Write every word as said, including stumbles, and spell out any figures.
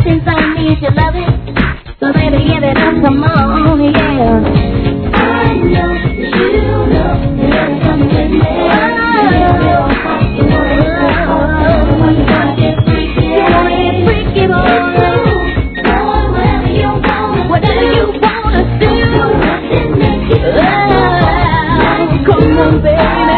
since I need your loving. So baby, give it up, come on, yeah. I know that you know you gotta come with me. You wanna get freaky, you wanna get freaky, boy. Whatever you wanna, whatever you wanna do, oh, come on, baby.